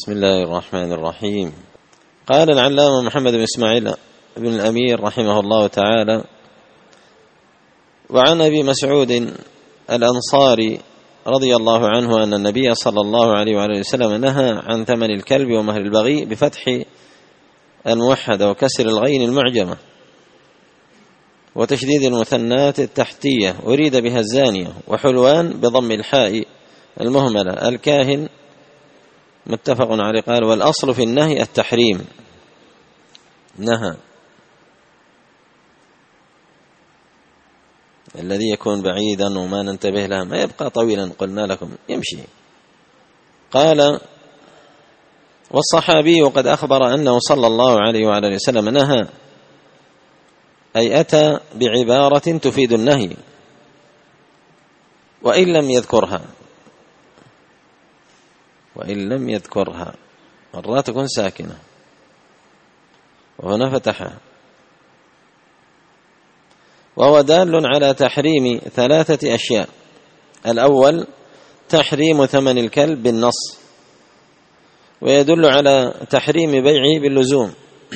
بسم الله الرحمن الرحيم. قال العلامة محمد بن إسماعيل بن الأمير رحمه الله تعالى: وعن أبي مسعود الأنصاري رضي الله عنه أن النبي صلى الله عليه وآله وسلم نهى عن ثمن الكلب ومهر البغي بفتح الموحدة وكسر الغين المعجمة وتشديد المثنات التحتية أريد بها الزانية، وحلوان بضم الحاء المهملة. الكاهن متفق عليه. قال: والأصل في النهي التحريم. نهى الذي يكون بعيدا وما ننتبه له ما يبقى طويلا، قلنا لكم يمشي. قال: والصحابي قد أخبر أنه صلى الله عليه وعلى وسلم نهى، أي أتى بعبارة تفيد النهي وإن لم يذكرها مرات تكون ساكنة وهنا فتحها، وهو دال على تحريم ثلاثة أشياء: الأول تحريم ثمن الكلب بالنص، ويدل على تحريم بيعه باللزوم،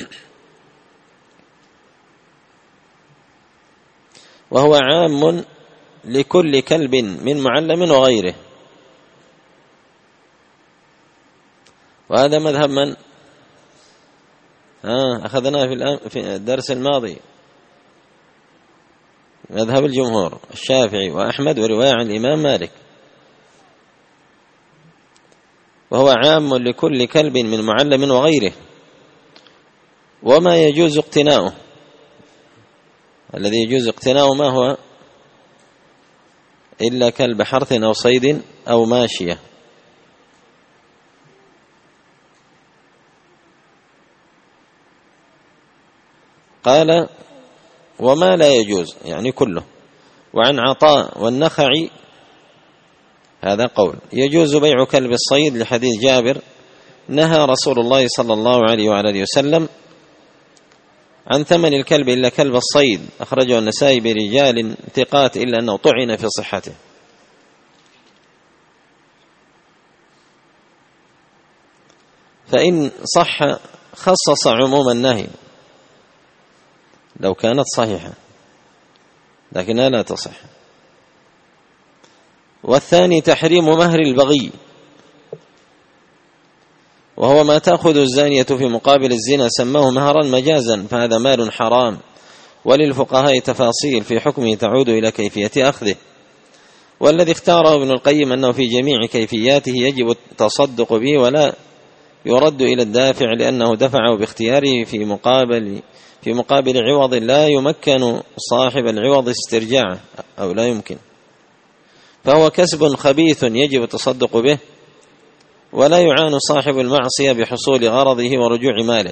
وهو عام لكل كلب من معلم وغيره. وهذا مذهب من؟ أخذناه في الدرس الماضي، مذهب الجمهور الشافعي وأحمد ورواية عن الإمام مالك، وهو عام لكل كلب من معلم وغيره، وما يجوز اقتناؤه. الذي يجوز اقتناؤه ما هو؟ إلا كلب حرث أو صيد أو ماشية. قال: وما لا يجوز يعني كله. وعن عطاء والنخعي هذا قول: يجوز بيع كلب الصيد لحديث جابر: نهى رسول الله صلى الله عليه وعلى وسلم عن ثمن الكلب إلا كلب الصيد، أخرجه النسائي برجال ثقات إلا أنه طعن في صحته. فإن صح خصص عموم النهي لو كانت صحيحة، لكنها لا تصح. والثاني تحريم مهر البغي، وهو ما تأخذ الزانية في مقابل الزنا، سماه مهرا مجازا، فهذا مال حرام، وللفقهاء تفاصيل في حكمه تعود إلى كيفية أخذه. والذي اختاره ابن القيم أنه في جميع كيفياته يجب التصدق به ولا يرد إلى الدافع، لأنه دفعه باختياره في مقابل عوض لا يمكن صاحب العوض استرجاعه أو لا يمكن، فهو كسب خبيث يجب التصدق به، ولا يعان صاحب المعصية بحصول غرضه ورجوع ماله.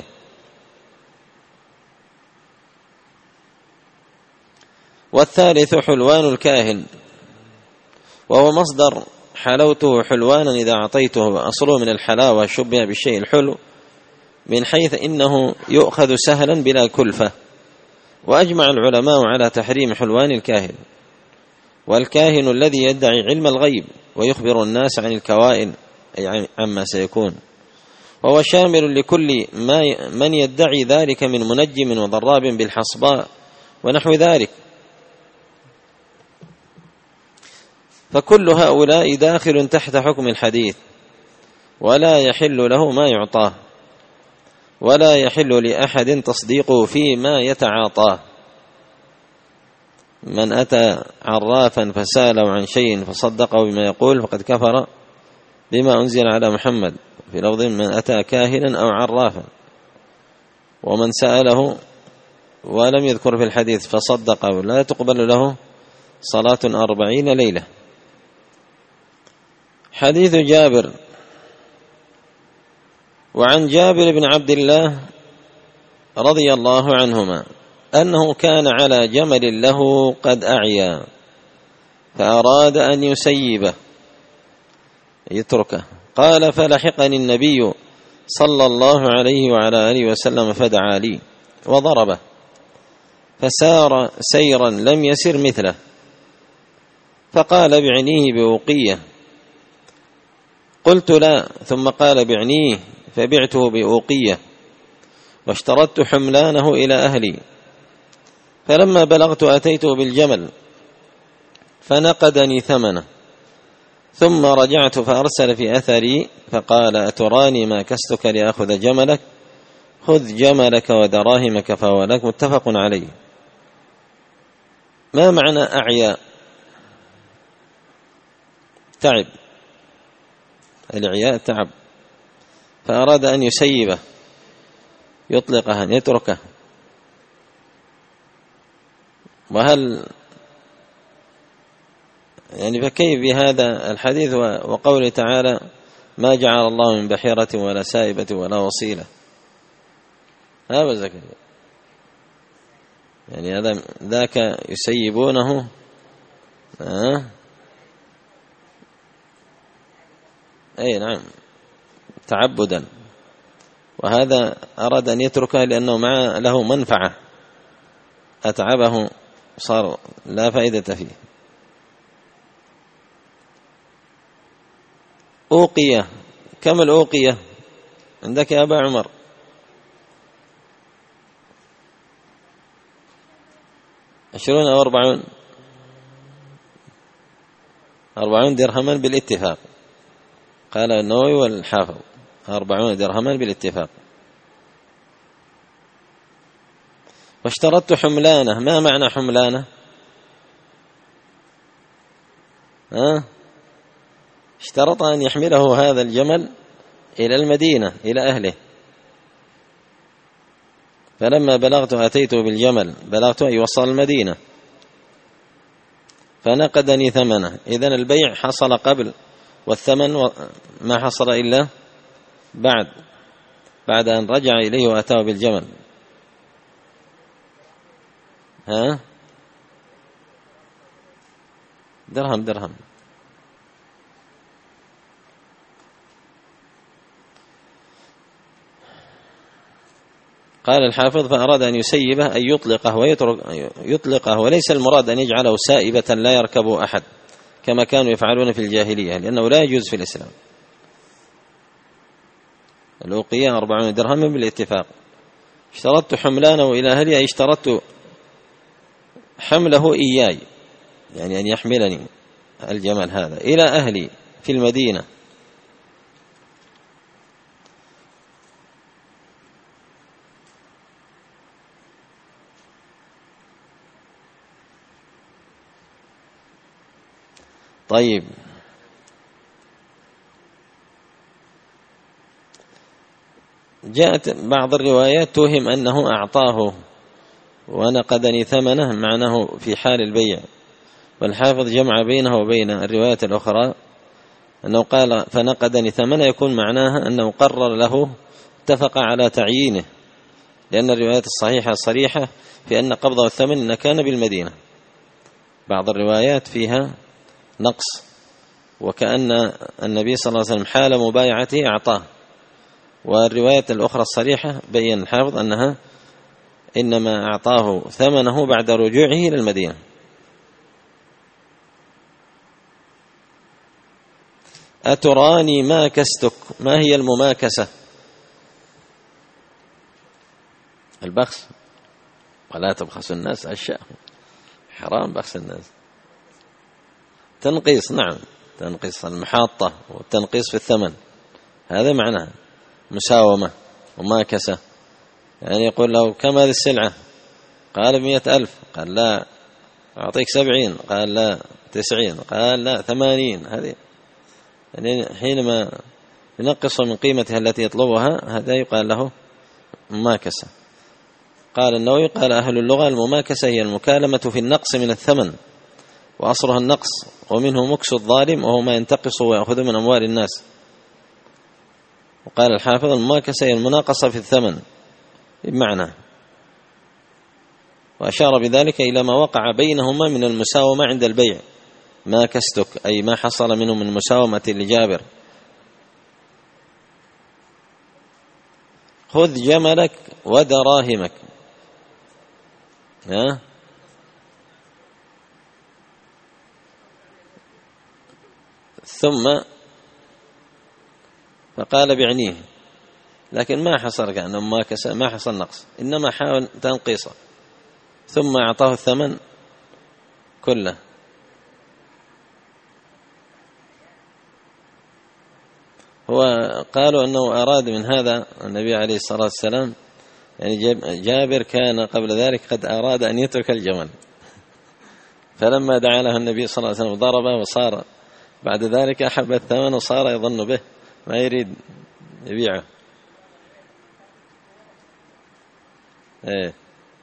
والثالث حلوان الكاهن، وهو مصدر حلوته حلوانا إذا أعطيته، أصله من الحلاوة شبه بالشيء الحلو، من حيث إنه يؤخذ سهلا بلا كلفة. وأجمع العلماء على تحريم حلوان الكاهن. والكاهن الذي يدعي علم الغيب ويخبر الناس عن الكوائن أي عما سيكون، وهو شامل لكل من يدعي ذلك من منجم وضراب بالحصباء ونحو ذلك، فكل هؤلاء داخل تحت حكم الحديث، ولا يحل له ما يعطاه، ولا يحل لأحد تصديقه فيما يتعاطاه. من أتى عرافا فسأله عن شيء فصدقه بما يقول فقد كفر بما أنزل على محمد، في لفظ: من أتى كاهنا أو عرافا. ومن سأله ولم يذكر في الحديث فصدقه لا تقبل له صلاة 40 ليلة. حديث جابر. وعن جابر بن عبد الله رضي الله عنهما أنه كان على جمل له قد أعيا، فأراد أن يسيبه يتركه، قال: فلحقني النبي صلى الله عليه وعلى آله وسلم فدعا لي وضربه، فسار سيرا لم يسر مثله، فقال: بعنيه بوقية، قلت لا، ثم قال بعنيه، فبعته بأوقية واشترطت حملانه إلى أهلي، فلما بلغت أتيته بالجمل فنقدني ثمنه، ثم رجعت فأرسل في أثري فقال أتراني ما كستك لأخذ جملك؟ خذ جملك ودراهمك فهو لك. متفق عليه. ما معنى أعيا؟ تعب، الإعياء تعب، فأراد أن يسيبه، يطلقه، أن يتركه. وهل يعني فكيف بهذا الحديث وقوله تعالى ما جعل الله من بحيرة ولا سائبة ولا وصيلة؟ هذا زكاة، يعني هذا ذاك يسيبونه أي نعم تعبدا، وهذا أراد أن يتركه لأنه مع له منفعة، أتعبه صار لا فائدة فيه. أوقية، كم الأوقية عندك يا أبا عمر؟ 20 أو 40؟ 40 درهما بالاتفاق، قال النووي والحافظ 40 درهما بالاتفاق. واشترطت حملانه، ما معنى حملانه؟ اشترط أن يحمله هذا الجمل إلى المدينة إلى أهله، فلما بلغت أتيته بالجمل، بلغت أي وصل المدينة، فنقدني ثمنه. إذن البيع حصل قبل، والثمن ما حصل إلا بعد أن رجع إليه وأتاه بالجمل. درهم. قال الحافظ فأراد أن يسيبه أن يطلقه، وليس المراد أن يجعله سائبة لا يركب أحد كما كانوا يفعلون في الجاهلية، لأنه لا يجوز في الإسلام. الأوقية 40 درهم بالاتفاق. اشترطت حملانه إلى أهلي، أي اشترطت حمله إياي، يعني أن يحملني الجمل هذا إلى أهلي في المدينة. طيب، جاءت بعض الروايات توهم أنه أعطاه ونقدني ثمنه، معناه في حال البيع، والحافظ جمع بينه وبين الروايات الأخرى أنه قال فنقدني ثمنه، يكون معناها أنه قرر له، اتفق على تعيينه، لأن الروايات الصحيحة صريحة في أن قبضه الثمن كان بالمدينة. بعض الروايات فيها نقص، وكأن النبي صلى الله عليه وسلم حال مبايعته أعطاه، والرواية الأخرى الصريحة بين الحافظ أنها إنما أعطاه ثمنه بعد رجوعه إلى المدينة. أتراني ما كستك؟ ما هي المماكسة؟ البخس، ولا تبخس الناس أشياءهم، حرام بخس الناس. تنقيص، نعم، تنقيص المحاطة والتنقيص في الثمن، هذا معناه مساومة وماكسة. يعني يقول له كم هذه السلعة؟ قال 100,000، قال لا أعطيك 70، قال لا 90، قال لا 80. هذه يعني حينما ينقص من قيمتها التي يطلبها، هذا يقال له مماكسة. قال النووي قال أهل اللغة المماكسة هي المكالمة في النقص من الثمن، وأصلها النقص، ومنه مكس الظالم وهو ما ينتقص ويأخذ من أموال الناس. وقال الحافظ المماكسة هي المناقصة في الثمن بمعنى، وأشار بذلك إلى ما وقع بينهما من المساومة عند البيع. ما كستك أي ما حصل منه من مساومة لجابر. خذ جملك ودراهمك. ثم فقال بعنيه، لكن ما حصل كأنه ما حصل نقص، إنما حاول تنقيصه، ثم أعطاه الثمن كله. وقالوا أنه أراد من هذا النبي عليه الصلاة والسلام، يعني جابر كان قبل ذلك قد أراد أن يترك الجمل، فلما دعا له النبي صلى الله عليه وسلم ضربه، وصار بعد ذلك أحب الثمن وصار يظن به ما يريد يبيعه. إيه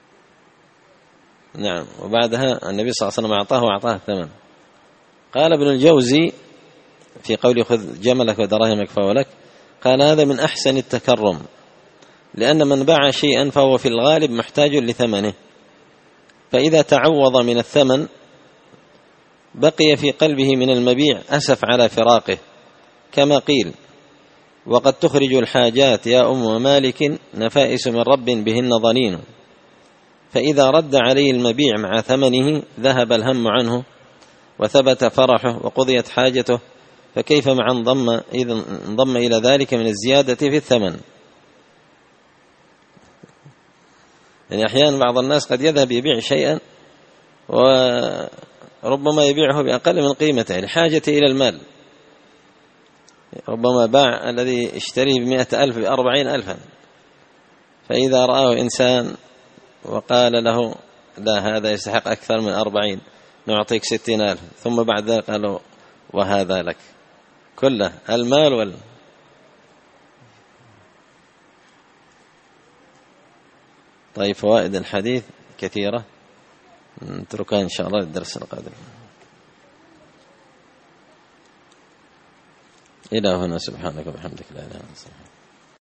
نعم. وبعدها النبي صلى الله عليه وسلم أعطاه الثمن. قال ابن الجوزي في قوله خذ جملك ودراهمك فهو لك، قال هذا من أحسن التكرم، لأن من باع شيئا فهو في الغالب محتاج لثمنه، فإذا تعوض من الثمن بقي في قلبه من المبيع أسف على فراقه، كما قيل وقد تخرج الحاجات يا أم مالك نفائس من رب بهن ظنين، فإذا رد عليه المبيع مع ثمنه ذهب الهم عنه وثبت فرحه وقضيت حاجته، فكيف مع انضم إلى ذلك من الزيادة في الثمن. يعني أحيانا بعض الناس قد يذهب يبيع شيئا وربما يبيعه بأقل من قيمته لحاجته إلى المال، ربما باع الذي اشتريه ب100,000 ب40,000، فإذا رآه إنسان وقال له لا هذا يستحق أكثر من 40 نعطيك 60,000، ثم بعد ذلك قالوا وهذا لك، كله المال طيب فوائد الحديث كثيرة، نتركها إن شاء الله للدرس القادم. إلى هنا، سبحانك وبحمدك لا إله إلا أنت.